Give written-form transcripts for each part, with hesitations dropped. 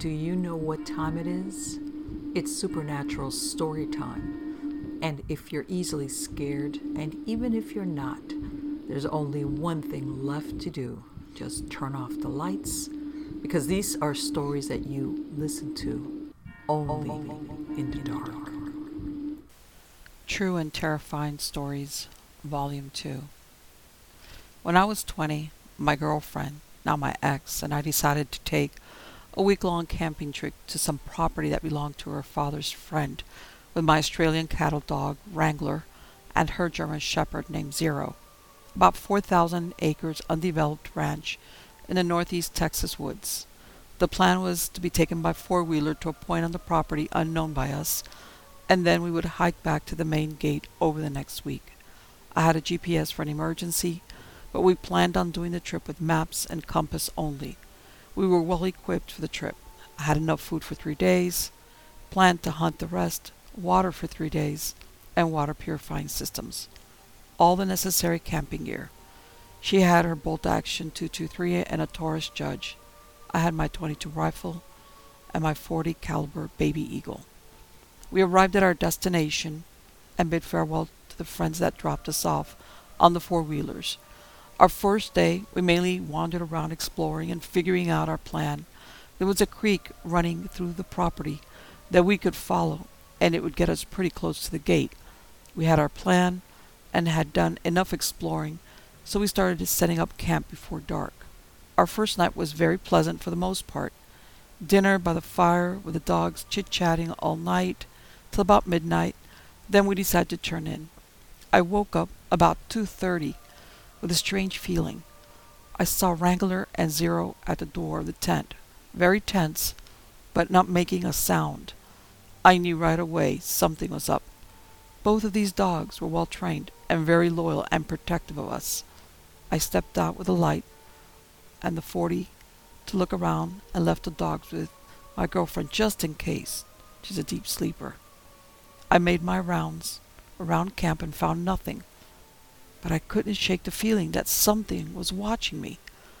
Do you know what time it is? It's supernatural story time. And if you're easily scared, and even if you're not, there's only one thing left to do. Just turn off the lights, because these are stories that you listen to only in the dark. True and Terrifying Stories, Volume 2. When I was 20, my girlfriend, now my ex, and I decided to take a week-long camping trip to some property that belonged to her father's friend with my Australian cattle dog, Wrangler, and her German Shepherd named Zero. About 4,000 acres undeveloped ranch in the northeast Texas woods. The plan was to be taken by four-wheeler to a point on the property unknown by us, and then we would hike back to the main gate over the next week. I had a GPS for an emergency, but we planned on doing the trip with maps and compass only. We were well equipped for the trip. I had enough food for 3 days, planned to hunt the rest, water for 3 days, and water purifying systems. All the necessary camping gear. She had her bolt-action .223 and a Taurus Judge. I had my .22 rifle and my .40 caliber Baby Eagle. We arrived at our destination and bid farewell to the friends that dropped us off on the four-wheelers. Our first day, we mainly wandered around exploring and figuring out our plan. There was a creek running through the property that we could follow, and it would get us pretty close to the gate. We had our plan and had done enough exploring, so we started setting up camp before dark. Our first night was very pleasant for the most part. Dinner by the fire with the dogs chit-chatting all night till about midnight. Then we decided to turn in. I woke up about 2:30 with a strange feeling. I saw Wrangler and Zero at the door of the tent, very tense, but not making a sound. I knew right away something was up. Both of these dogs were well trained and very loyal and protective of us. I stepped out with a light and the .40 to look around and left the dogs with my girlfriend just in case. She's a deep sleeper. I made my rounds around camp and found nothing, but I couldn't shake the feeling that something was watching me.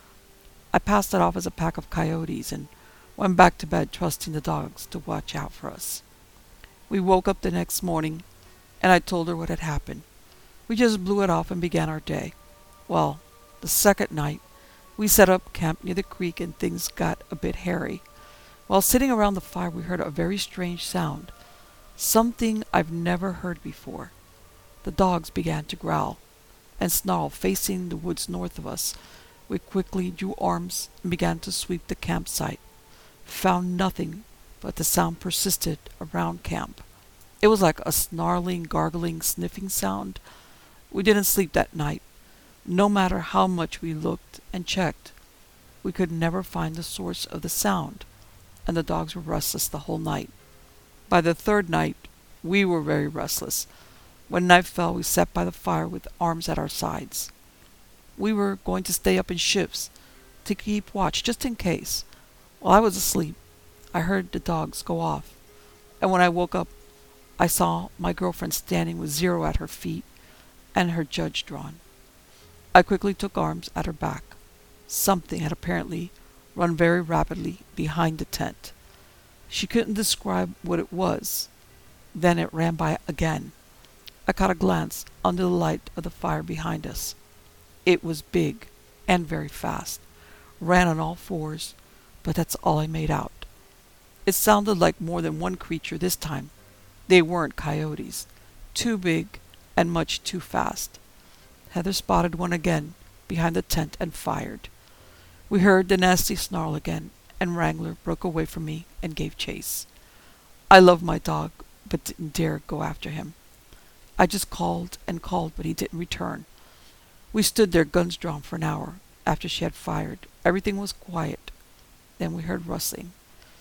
I passed it off as a pack of coyotes and went back to bed trusting the dogs to watch out for us. We woke up the next morning and I told her what had happened. We just blew it off and began our day. Well, the second night, we set up camp near the creek and things got a bit hairy. While sitting around the fire, we heard a very strange sound, something I've never heard before. The dogs began to growl and snarl facing the woods north of us. We quickly drew arms and began to sweep the campsite. Found nothing, but the sound persisted around camp. It was like a snarling, gargling, sniffing sound. We didn't sleep that night. No matter how much we looked and checked, we could never find the source of the sound, and the dogs were restless the whole night. By the third night, we were very restless. When night fell, we sat by the fire with arms at our sides. We were going to stay up in shifts to keep watch just in case. While I was asleep, I heard the dogs go off, and when I woke up, I saw my girlfriend standing with Zero at her feet and her Judge drawn. I quickly took arms at her back. Something had apparently run very rapidly behind the tent. She couldn't describe what it was. Then it ran by again. I caught a glance under the light of the fire behind us. It was big and very fast, ran on all fours, but that's all I made out. It sounded like more than one creature this time. They weren't coyotes. Too big and much too fast. Heather spotted one again behind the tent and fired. We heard the nasty snarl again, and Wrangler broke away from me and gave chase. I loved my dog, but didn't dare go after him. I just called and called, but he didn't return. We stood there, guns drawn, for an hour. After she had fired, everything was quiet. Then we heard rustling.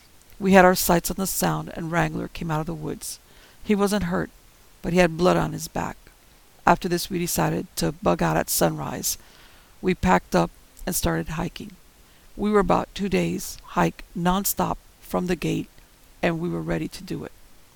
We had our sights on the sound, and Wrangler came out of the woods. He wasn't hurt, but he had blood on his back. After this, we decided to bug out at sunrise. We packed up and started hiking. We were about 2 days hike nonstop from the gate, and we were ready to do it.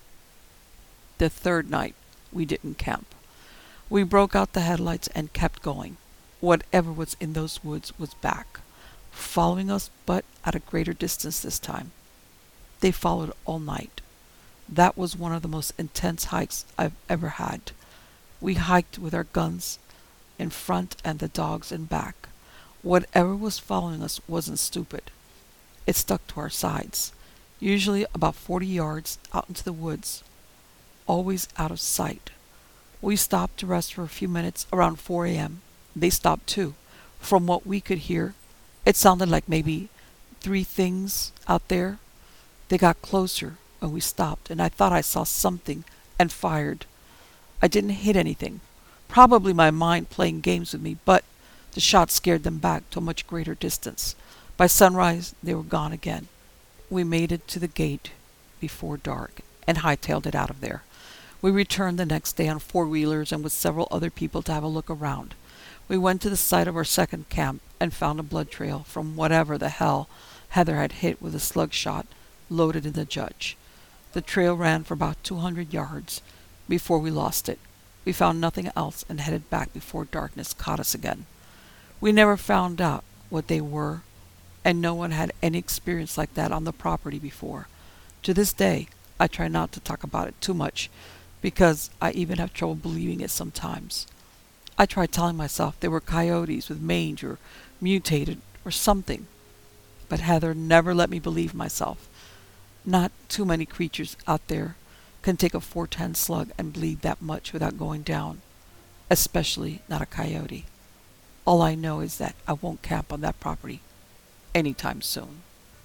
The third night, we didn't camp. We broke out the headlights and kept going. Whatever was in those woods was back, following us, but at a greater distance this time. They followed all night. That was one of the most intense hikes I've ever had. We hiked with our guns in front and the dogs in back. Whatever was following us wasn't stupid. It stuck to our sides, usually about 40 yards out into the woods, always out of sight. We stopped to rest for a few minutes around 4 a.m. They stopped too. From what we could hear, it sounded like maybe 3 things out there. They got closer when we stopped, and I thought I saw something and fired. I didn't hit anything, probably my mind playing games with me, but the shot scared them back to a much greater distance. By sunrise, they were gone again. We made it to the gate before dark and hightailed it out of there. We returned the next day on 4-wheelers and with several other people to have a look around. We went to the site of our second camp and found a blood trail from whatever the hell Heather had hit with a slug shot loaded in the Judge. The trail ran for about 200 yards before we lost it. We found nothing else and headed back before darkness caught us again. We never found out what they were, and no one had any experience like that on the property before. To this day, I try not to talk about it too much, because I even have trouble believing it sometimes. I tried telling myself they were coyotes with mange or mutated or something, but Heather never let me believe myself. Not too many creatures out there can take a .410 slug and bleed that much without going down, especially not a coyote. All I know is that I won't camp on that property anytime soon.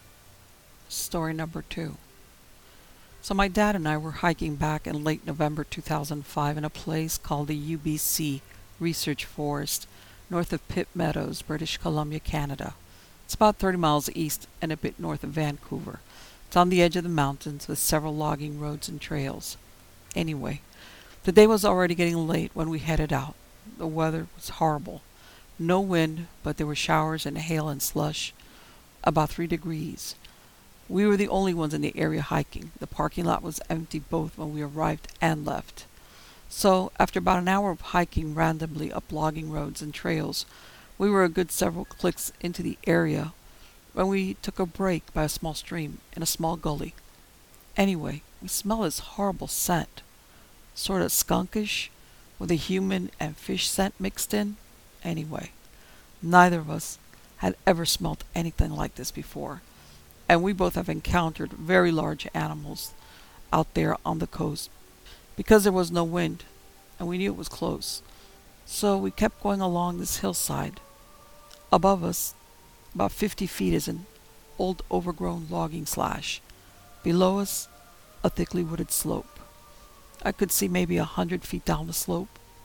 Story number 2. So my dad and I were hiking back in late November 2005 in a place called the UBC Research Forest north of Pitt Meadows, British Columbia, Canada. It's about 30 miles east and a bit north of Vancouver. It's on the edge of the mountains with several logging roads and trails. Anyway, the day was already getting late when we headed out. The weather was horrible. No wind, but there were showers and hail and slush. About 3 degrees. We were the only ones in the area hiking. The parking lot was empty both when we arrived and left. So, after about an hour of hiking randomly up logging roads and trails, we were a good several clicks into the area when we took a break by a small stream in a small gully. Anyway, we smelled this horrible scent, sort of skunkish, with a human and fish scent mixed in. Anyway, neither of us had ever smelt anything like this before, and we both have encountered very large animals out there on the coast because there was no wind, and we knew it was close. So we kept going along this hillside. Above us, about 50 feet, is an old overgrown logging slash. Below us, a thickly wooded slope. I could see maybe 100 feet down the slope.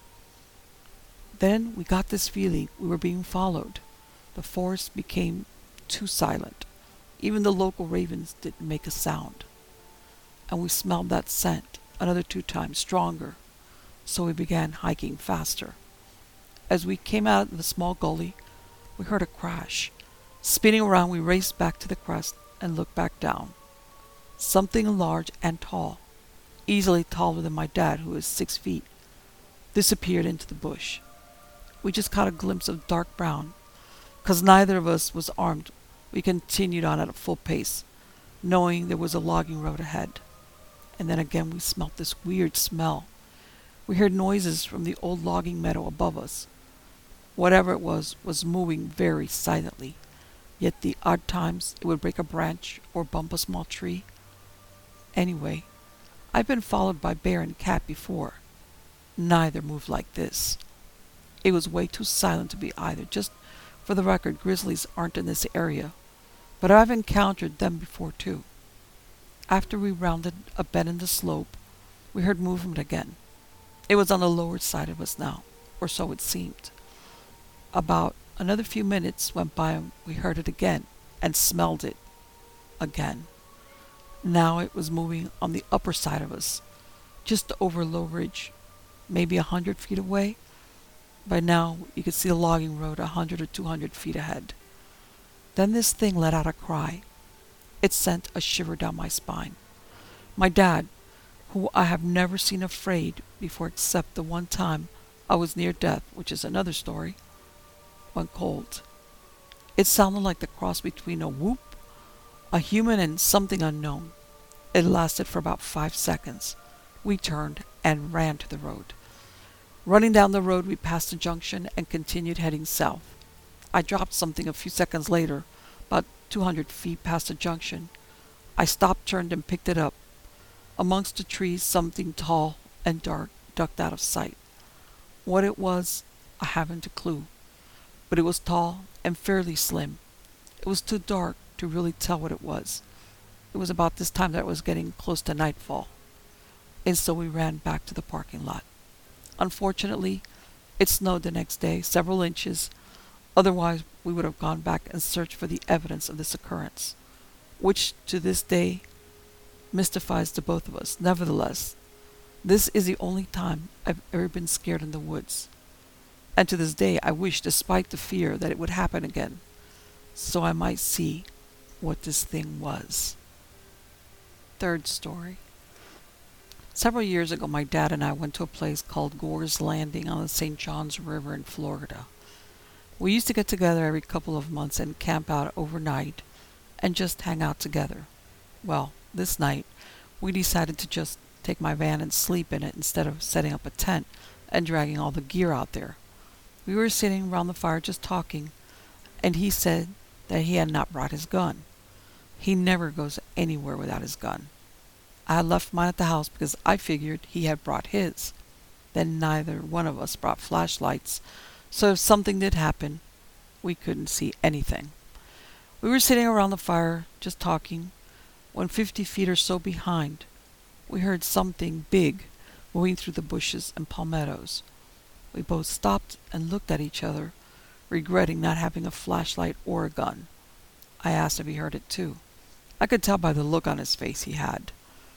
Then we got this feeling we were being followed. The forest became too silent. Even the local ravens didn't make a sound. And we smelled that scent another 2 times stronger, so we began hiking faster. As we came out of the small gully, we heard a crash. Spinning around, we raced back to the crest and looked back down. Something large and tall, easily taller than my dad, who is 6 feet, disappeared into the bush. We just caught a glimpse of dark brown. 'Cause neither of us was armed, we continued on at a full pace, knowing there was a logging road ahead. And then again we smelt this weird smell. We heard noises from the old logging meadow above us. Whatever it was moving very silently, yet the odd times it would break a branch or bump a small tree. Anyway, I've been followed by bear and cat before. Neither moved like this. It was way too silent to be either. Just for the record, grizzlies aren't in this area, but I've encountered them before too. After we rounded a bend in the slope, we heard movement again. It was on the lower side of us now, or so it seemed. About another few minutes went by and we heard it again and smelled it again. Now it was moving on the upper side of us, just over a low ridge, maybe 100 feet away. By now you could see the logging road 100 or 200 feet ahead. Then this thing let out a cry. It sent a shiver down my spine. My dad, who I have never seen afraid before except the one time I was near death, which is another story, went cold. It sounded like the cross between a whoop, a human, and something unknown. It lasted for about 5 seconds. We turned and ran to the road. Running down the road, we passed the junction and continued heading south. I dropped something a few seconds later, about 200 feet past the junction. I stopped, turned, and picked it up. Amongst the trees, something tall and dark ducked out of sight. What it was, I haven't a clue, but it was tall and fairly slim. It was too dark to really tell what it was. It was about this time that it was getting close to nightfall, and so we ran back to the parking lot. Unfortunately, it snowed the next day, several inches. Otherwise, we would have gone back and searched for the evidence of this occurrence, which to this day mystifies the both of us. Nevertheless, this is the only time I've ever been scared in the woods. And to this day, I wish, despite the fear, that it would happen again, so I might see what this thing was. Third story. Several years ago, my dad and I went to a place called Gore's Landing on the St. Johns River in Florida. We used to get together every couple of months and camp out overnight and just hang out together. Well, this night, we decided to just take my van and sleep in it instead of setting up a tent and dragging all the gear out there. We were sitting around the fire just talking, and he said that he had not brought his gun. He never goes anywhere without his gun. I had left mine at the house because I figured he had brought his. Then neither one of us brought flashlights, so if something did happen, we couldn't see anything. We were sitting around the fire just talking when 50 feet or so behind, we heard something big moving through the bushes and palmettos. We both stopped and looked at each other, regretting not having a flashlight or a gun. I asked if he heard it too. I could tell by the look on his face he had.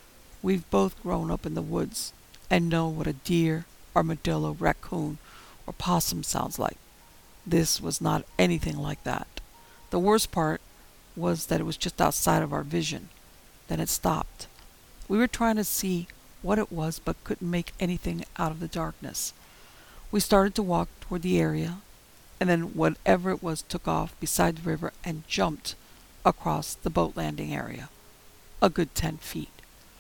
We've both grown up in the woods and know what a deer, armadillo, raccoon, or possum sounds like. This was not anything like that. The worst part was that it was just outside of our vision. Then it stopped. We were trying to see what it was but couldn't make anything out of the darkness. We started to walk toward the area, and then whatever it was took off beside the river and jumped across the boat landing area, a good 10 feet.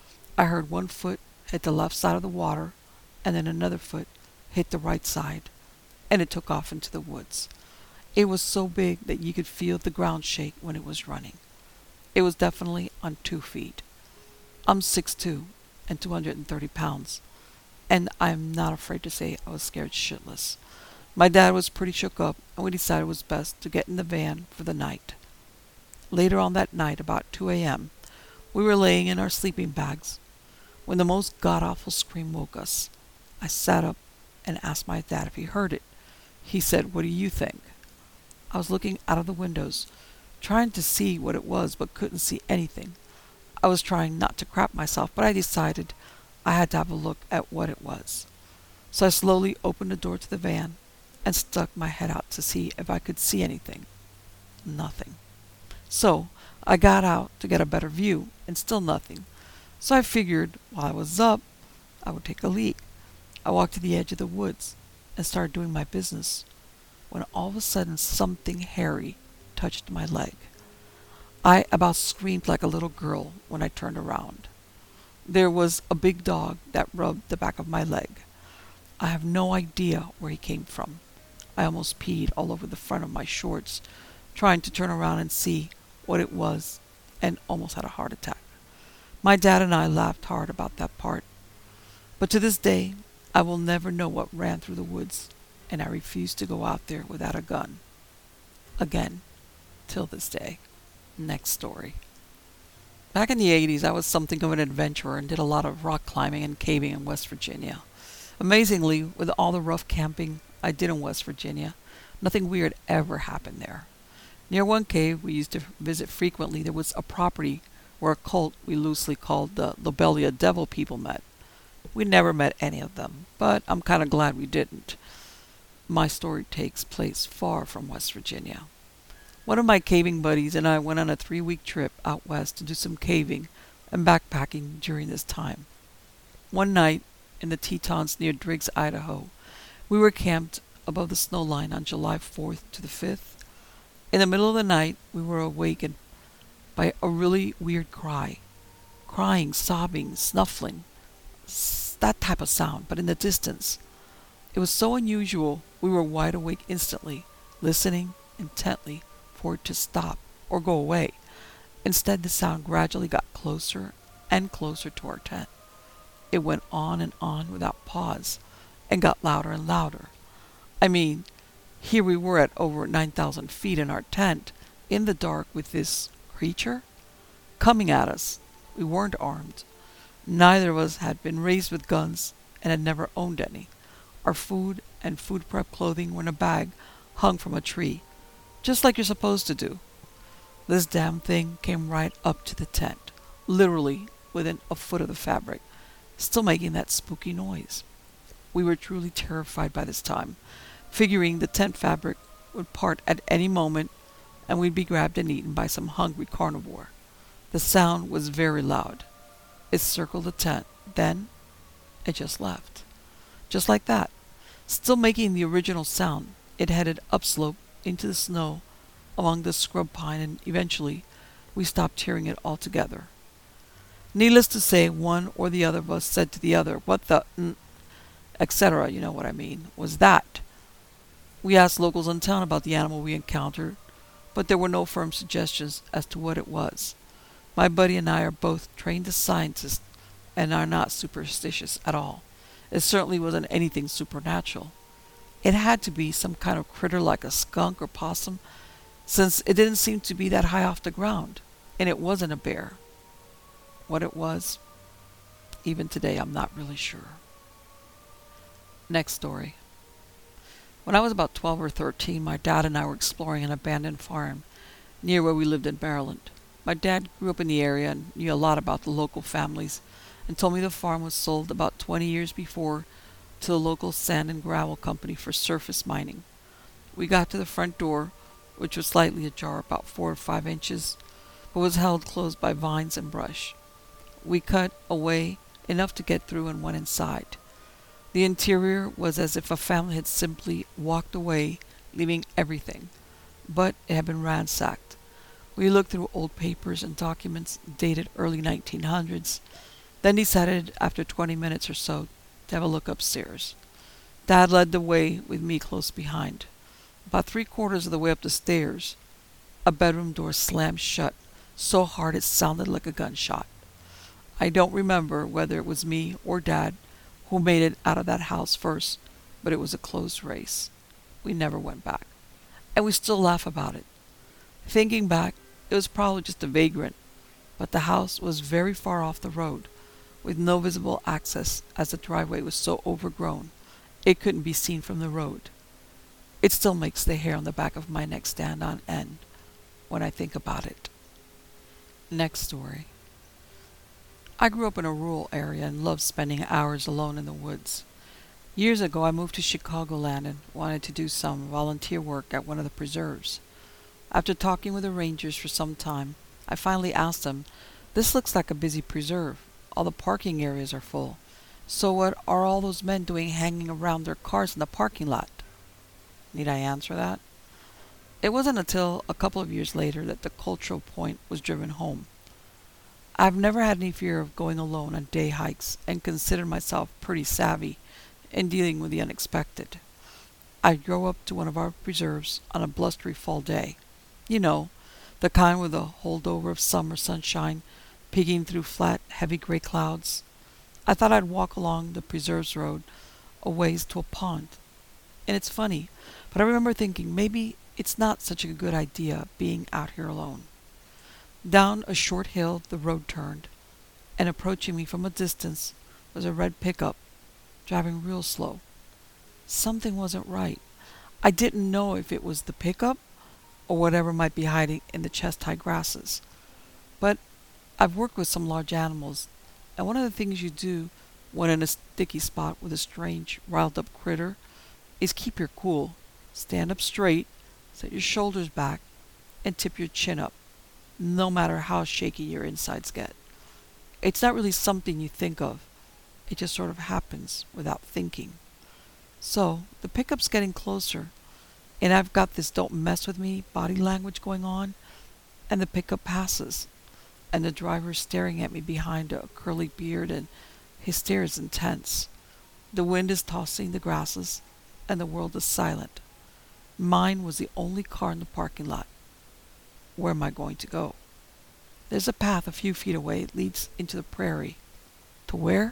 I heard one foot hit the left side of the water, and then another foot hit the right side, and it took off into the woods. It was so big that you could feel the ground shake when it was running. It was definitely on 2 feet. I'm 6'2" and 230 pounds, and I'm not afraid to say I was scared shitless. My dad was pretty shook up, and we decided it was best to get in the van for the night. Later on that night, about 2 a.m., we were laying in our sleeping bags when the most god-awful scream woke us. I sat up and asked my dad if he heard it. He said, "What do you think?" I was looking out of the windows, trying to see what it was, but couldn't see anything. I was trying not to crap myself, but I decided I had to have a look at what it was. So I slowly opened the door to the van and stuck my head out to see if I could see anything. Nothing. So I got out to get a better view, and still nothing. So I figured while I was up, I would take a leak. I walked to the edge of the woods and started doing my business, when all of a sudden something hairy touched my leg. I about screamed like a little girl when I turned around. There was a big dog that rubbed the back of my leg. I have no idea where he came from. I almost peed all over the front of my shorts, trying to turn around and see what it was, and almost had a heart attack. My dad and I laughed hard about that part. But to this day, I will never know what ran through the woods, and I refuse to go out there without a gun. Again, till this day. Next story. Back in the 80s, I was something of an adventurer and did a lot of rock climbing and caving in West Virginia. Amazingly, with all the rough camping I did in West Virginia, nothing weird ever happened there. Near one cave we used to visit frequently, there was a property where a cult we loosely called the Lobelia Devil people met. We never met any of them, but I'm kind of glad we didn't. My story takes place far from West Virginia. One of my caving buddies and I went on a 3-week trip out west to do some caving and backpacking during this time. One night in the Tetons near Driggs, Idaho, we were camped above the snow line on July 4th to the 5th. In the middle of the night, we were awakened by a really weird cry crying, sobbing, snuffling, that type of sound, but in the distance. It was so unusual, we were wide awake instantly, listening intently for it to stop or go away. Instead, the sound gradually got closer and closer to our tent. It went on and on without pause, and got louder and louder. I mean, here we were at over 9,000 feet in our tent, in the dark with this creature coming at us. We weren't armed. Neither of us had been raised with guns and had never owned any. Our food and food prep clothing were in a bag hung from a tree, just like you're supposed to do. This damn thing came right up to the tent, literally within a foot of the fabric, still making that spooky noise. We were truly terrified by this time, figuring the tent fabric would part at any moment and we'd be grabbed and eaten by some hungry carnivore. The sound was very loud. It circled the tent, then it just left. Just like that. Still making the original sound, it headed upslope into the snow among the scrub pine, and eventually we stopped hearing it altogether. Needless to say, one or the other of us said to the other, "What the etc., you know what I mean, was that?" We asked locals in town about the animal we encountered, but there were no firm suggestions as to what it was. My buddy and I are both trained as scientists and are not superstitious at all. It certainly wasn't anything supernatural. It had to be some kind of critter like a skunk or possum, since it didn't seem to be that high off the ground, and it wasn't a bear. What it was, even today, I'm not really sure. Next story. When I was about 12 or 13, my dad and I were exploring an abandoned farm near where we lived in Maryland. My dad grew up in the area and knew a lot about the local families, and told me the farm was sold about 20 years before to the local sand and gravel company for surface mining. We got to the front door, which was slightly ajar, about 4 or 5 inches, but was held closed by vines and brush. We cut away enough to get through and went inside. The interior was as if a family had simply walked away, leaving everything, but it had been ransacked. We looked through old papers and documents dated early 1900s, then decided after 20 minutes or so to have a look upstairs. Dad led the way with me close behind. About 3/4 of the way up the stairs, a bedroom door slammed shut so hard it sounded like a gunshot. I don't remember whether it was me or Dad who made it out of that house first, but it was a close race. We never went back, and we still laugh about it. Thinking back, it was probably just a vagrant, but the house was very far off the road, with no visible access as the driveway was so overgrown it couldn't be seen from the road. It still makes the hair on the back of my neck stand on end when I think about it. Next story. I grew up in a rural area and loved spending hours alone in the woods. Years ago, I moved to Chicagoland and wanted to do some volunteer work at one of the preserves. After talking with the rangers for some time, I finally asked them, "This looks like a busy preserve. All the parking areas are full. So what are all those men doing hanging around their cars in the parking lot?" Need I answer that? It wasn't until a couple of years later that the cultural point was driven home. I've never had any fear of going alone on day hikes and considered myself pretty savvy in dealing with the unexpected. I'd go up to one of our preserves on a blustery fall day. You know, the kind with a holdover of summer sunshine peeking through flat, heavy gray clouds. I thought I'd walk along the preserve's road a ways to a pond. And it's funny, but I remember thinking maybe it's not such a good idea being out here alone. Down a short hill the road turned, and approaching me from a distance was a red pickup, driving real slow. Something wasn't right. I didn't know if it was the pickup or whatever might be hiding in the chest-high grasses. But I've worked with some large animals, and one of the things you do when in a sticky spot with a strange, riled-up critter is keep your cool, stand up straight, set your shoulders back, and tip your chin up, no matter how shaky your insides get. It's not really something you think of. It just sort of happens without thinking. So, the pickup's getting closer, and I've got this "don't mess with me" body language going on, and the pickup passes. and the driver staring at me behind a curly beard, and his stare is intense. The wind is tossing the grasses, and the world is silent. Mine was the only car in the parking lot. Where am I going to go? There's a path a few feet away. It leads into the prairie. To where?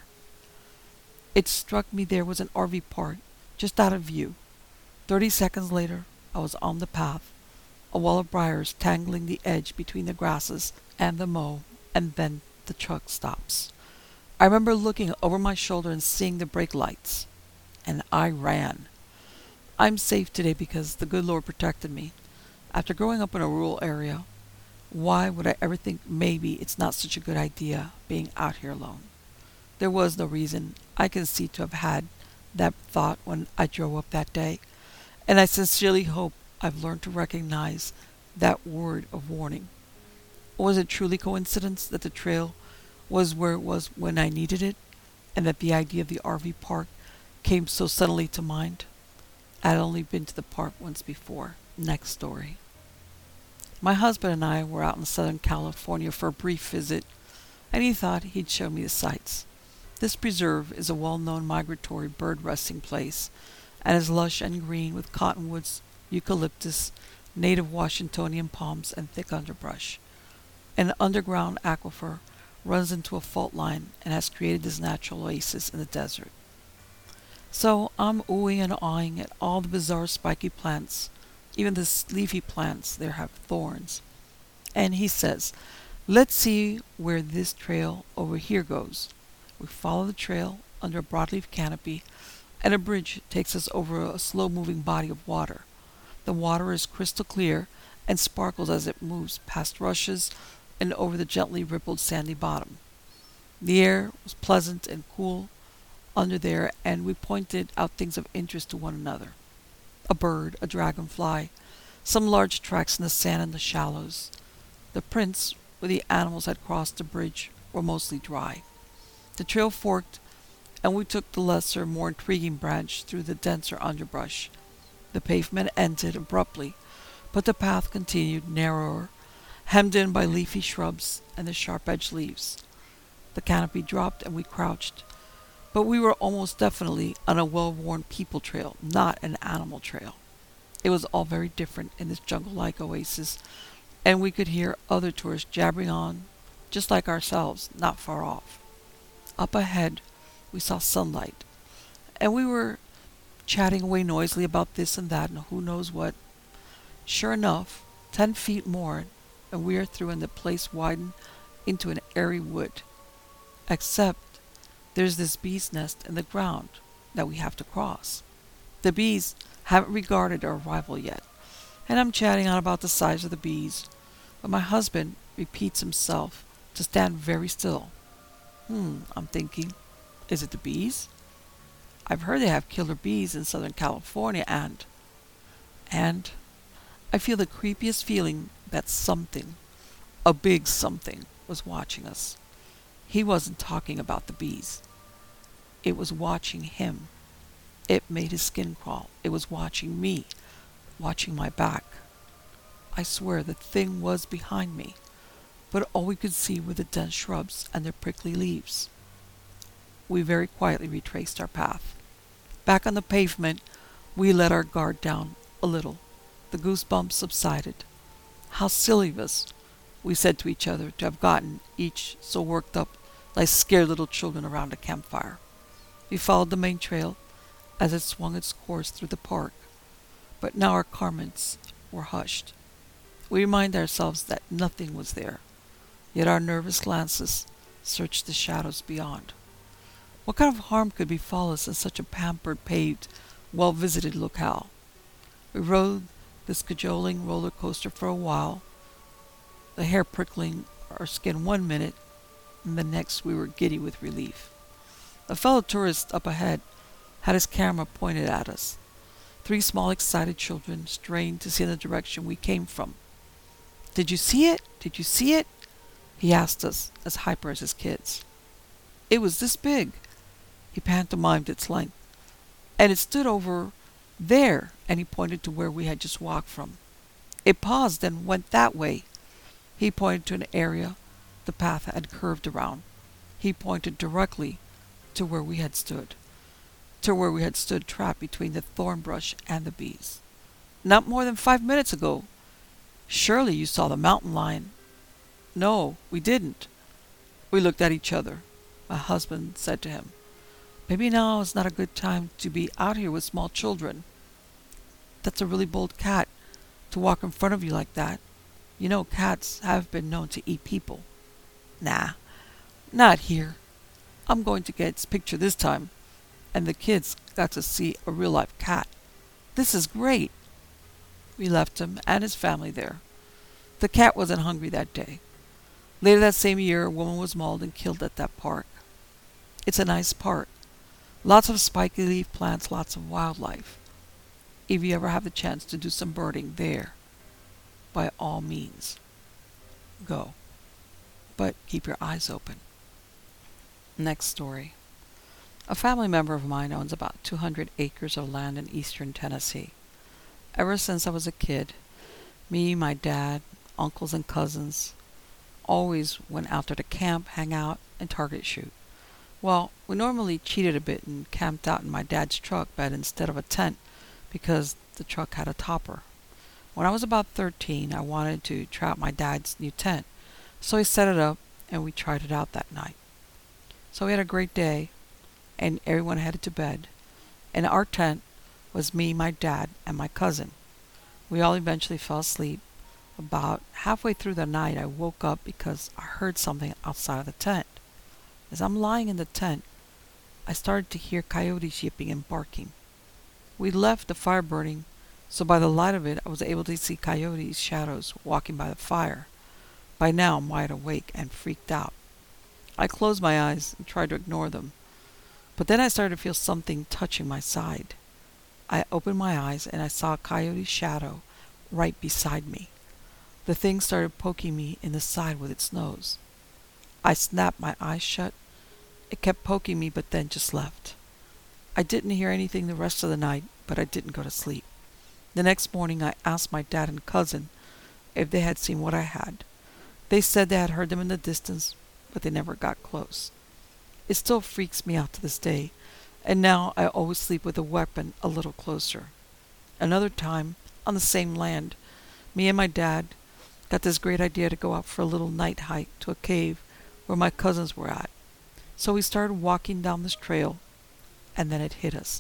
It struck me there was an RV park just out of view. 30 seconds later, I was on the path, a wall of briars tangling the edge between the grasses and the mow, and then the truck stops. I remember looking over my shoulder and seeing the brake lights, and I ran. I'm safe today because the good Lord protected me. After growing up in a rural area, why would I ever think maybe it's not such a good idea being out here alone? There was no reason I can see to have had that thought when I drove up that day, and I sincerely hope I've learned to recognize that word of warning. Or was it truly coincidence that the trail was where it was when I needed it, and that the idea of the RV park came so suddenly to mind? I'd only been to the park once before. Next story. My husband and I were out in Southern California for a brief visit, and he thought he'd show me the sights. This preserve is a well-known migratory bird resting place, and is lush and green with cottonwoods, eucalyptus, native Washingtonian palms, and thick underbrush. An underground aquifer runs into a fault line and has created this natural oasis in the desert. So I'm oohing and awing at all the bizarre spiky plants. Even the leafy plants there have thorns. And he says, "Let's see where this trail over here goes." We follow the trail under a broadleaf canopy, and a bridge takes us over a slow-moving body of water. The water is crystal clear and sparkles as it moves past rushes and over the gently rippled sandy bottom. The air was pleasant and cool under there, and we pointed out things of interest to one another. A bird, a dragonfly, some large tracks in the sand and the shallows. The prints where the animals had crossed the bridge were mostly dry. The trail forked, and we took the lesser, more intriguing branch through the denser underbrush. The pavement ended abruptly, but the path continued narrower, hemmed in by leafy shrubs and the sharp-edged leaves. The canopy dropped, and we crouched. But we were almost definitely on a well-worn people trail, not an animal trail. It was all very different in this jungle-like oasis, and we could hear other tourists jabbering on, just like ourselves, not far off. Up ahead, we saw sunlight, and we were chatting away noisily about this and that and who knows what. Sure enough, 10 feet more, and we are through, and the place widened into an airy wood. Except there's this bee's nest in the ground that we have to cross. The bees haven't regarded our arrival yet, and I'm chatting on about the size of the bees, but my husband repeats himself to stand very still. I'm thinking, is it the bees? I've heard they have killer bees in Southern California, and I feel the creepiest feeling that something, a big something, was watching us. He wasn't talking about the bees. It was watching him. It made his skin crawl. It was watching me, watching my back. I swear the thing was behind me, but all we could see were the dense shrubs and their prickly leaves. We very quietly retraced our path. Back on the pavement, we let our guard down a little. The goosebumps subsided. How silly of us, we said to each other, to have gotten each so worked up like scared little children around a campfire. We followed the main trail as it swung its course through the park, but now our comments were hushed. We reminded ourselves that nothing was there, yet our nervous glances searched the shadows beyond. What kind of harm could befall us in such a pampered, paved, well-visited locale? We rode this cajoling roller coaster for a while, the hair prickling our skin 1 minute, and the next we were giddy with relief. A fellow tourist up ahead had his camera pointed at us. 3 small excited children strained to see in the direction we came from. "Did you see it? Did you see it?" he asked us, as hyper as his kids. "It was this big." He pantomimed its length. "And it stood over there," and he pointed to where we had just walked from. "It paused and went that way." He pointed to an area the path had curved around. He pointed directly to where we had stood, trapped between the thorn brush and the bees. Not more than 5 minutes ago. Surely you saw the mountain lion. No, we didn't. We looked at each other. My husband said to him, maybe now is not a good time to be out here with small children. That's a really bold cat to walk in front of you like that. You know, cats have been known to eat people. Nah, not here. I'm going to get its picture this time, and the kids got to see a real-life cat. This is great. We left him and his family there. The cat wasn't hungry that day. Later that same year, a woman was mauled and killed at that park. It's a nice park. Lots of spiky leaf plants, lots of wildlife. If you ever have the chance to do some birding there, by all means, go. But keep your eyes open. Next story. A family member of mine owns about 200 acres of land in eastern Tennessee. Ever since I was a kid, me, my dad, uncles and cousins always went out there to camp, hang out, and target shoot. Well, we normally cheated a bit and camped out in my dad's truck bed instead of a tent because the truck had a topper. When I was about 13, I wanted to try out my dad's new tent, so he set it up and we tried it out that night. So we had a great day and everyone headed to bed. In our tent was me, my dad, and my cousin. We all eventually fell asleep. About halfway through the night, I woke up because I heard something outside of the tent. As I'm lying in the tent, I started to hear coyotes yipping and barking. We left the fire burning, so by the light of it, I was able to see coyotes' shadows walking by the fire. By now, I'm wide awake and freaked out. I closed my eyes and tried to ignore them, but then I started to feel something touching my side. I opened my eyes and I saw a coyote's shadow right beside me. The thing started poking me in the side with its nose. I snapped my eyes shut. It kept poking me but then just left. I didn't hear anything the rest of the night, but I didn't go to sleep. The next morning I asked my dad and cousin if they had seen what I had. They said they had heard them in the distance, but they never got close. It still freaks me out to this day, and now I always sleep with a weapon a little closer. Another time, on the same land, me and my dad got this great idea to go out for a little night hike to a cave where my cousins were at. So we started walking down this trail, and then it hit us.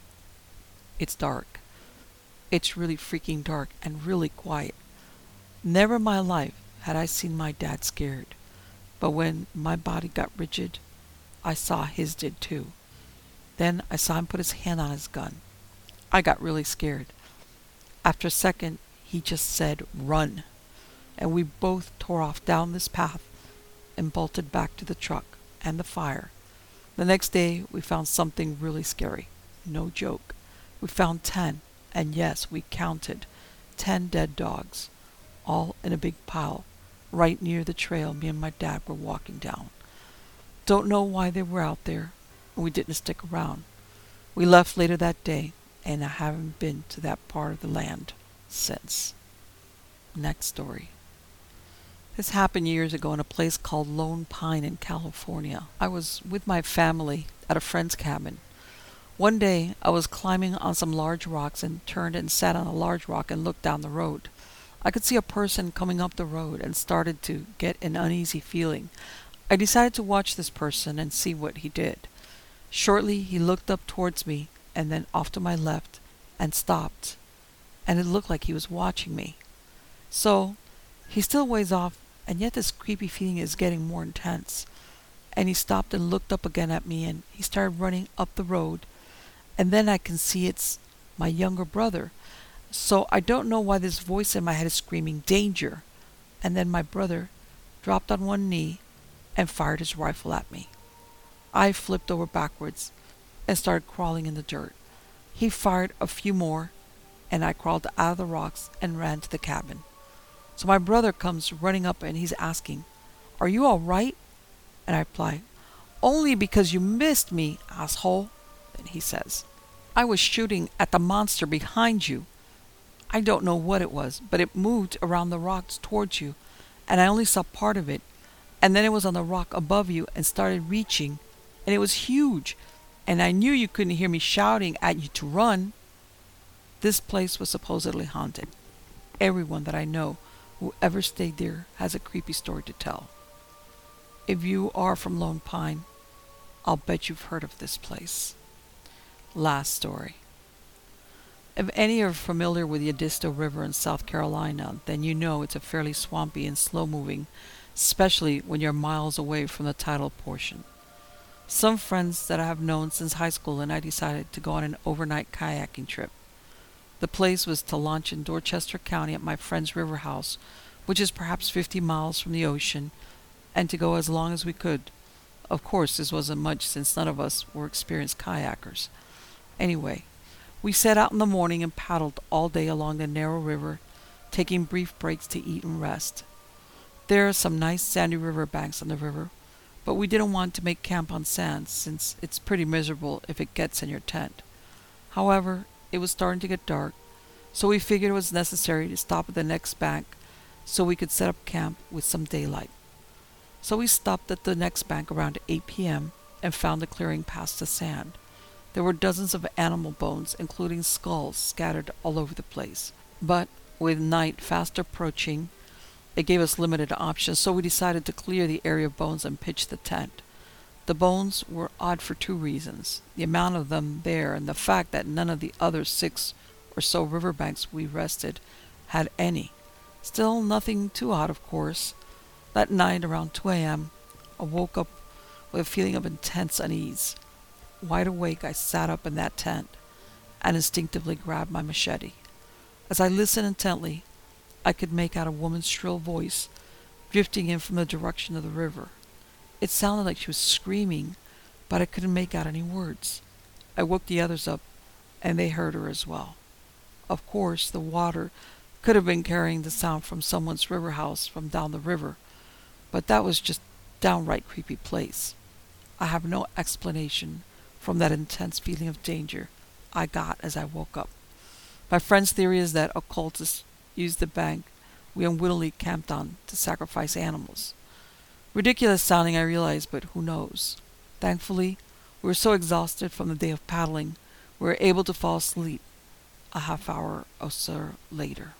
It's dark. It's really freaking dark and really quiet. Never in my life had I seen my dad scared, but when my body got rigid, I saw his did too. Then I saw him put his hand on his gun. I got really scared. After a second, he just said, "Run." And we both tore off down this path and bolted back to the truck and the fire. The next day, we found something really scary. No joke. We found 10, and yes, we counted 10 dead dogs, all in a big pile, right near the trail me and my dad were walking down. Don't know why they were out there, and we didn't stick around. We left later that day, and I haven't been to that part of the land since. Next story. This happened years ago in a place called Lone Pine in California. I was with my family at a friend's cabin. One day, I was climbing on some large rocks and turned and sat on a large rock and looked down the road. I could see a person coming up the road and started to get an uneasy feeling. I decided to watch this person and see what he did. Shortly, he looked up towards me and then off to my left and stopped, and it looked like he was watching me. So, he's still ways off, and yet this creepy feeling is getting more intense. And he stopped and looked up again at me, and he started running up the road, and then I can see it's my younger brother. So I don't know why this voice in my head is screaming, "Danger!" And then my brother dropped on one knee and fired his rifle at me. I flipped over backwards and started crawling in the dirt. He fired a few more, and I crawled out of the rocks and ran to the cabin. So my brother comes running up and he's asking, "Are you all right?" And I reply, "Only because you missed me, asshole." Then he says, "I was shooting at the monster behind you. I don't know what it was, but it moved around the rocks towards you, and I only saw part of it. and then it was on the rock above you and started reaching, and it was huge, and I knew you couldn't hear me shouting at you to run. This place was supposedly haunted. Everyone that I know who ever stayed there has a creepy story to tell. If you are from Lone Pine, I'll bet you've heard of this place. Last story. If any are familiar with the Edisto River in South Carolina, then you know it's a fairly swampy and slow-moving, especially when you're miles away from the tidal portion. Some friends that I have known since high school and I decided to go on an overnight kayaking trip. The place was to launch in Dorchester County at my friend's river house, which is perhaps 50 miles from the ocean, and to go as long as we could. Of course, this wasn't much since none of us were experienced kayakers. Anyway, we set out in the morning and paddled all day along the narrow river, taking brief breaks to eat and rest. There are some nice sandy river banks on the river, but we didn't want to make camp on sand since it's pretty miserable if it gets in your tent. However, it was starting to get dark, so we figured it was necessary to stop at the next bank so we could set up camp with some daylight. So we stopped at the next bank around 8 p.m. and found a clearing past the sand. There were dozens of animal bones, including skulls, scattered all over the place. But with night fast approaching, it gave us limited options, so we decided to clear the area of bones and pitch the tent. The bones were odd for two reasons: the amount of them there and the fact that none of the other 6 or so riverbanks we rested had any. Still, nothing too odd, of course. That night, around 2 a.m., I woke up with a feeling of intense unease. Wide awake, I sat up in that tent and instinctively grabbed my machete. As I listened intently, I could make out a woman's shrill voice drifting in from the direction of the river. It sounded like she was screaming, but I couldn't make out any words. I woke the others up, and they heard her as well. Of course, the water could have been carrying the sound from someone's river house from down the river, but that was just downright creepy place. I have no explanation from that intense feeling of danger I got as I woke up. My friend's theory is that occultists used the bank we unwittingly camped on to sacrifice animals. Ridiculous sounding, I realize, but who knows? Thankfully, we were so exhausted from the day of paddling, we were able to fall asleep a half hour or so later.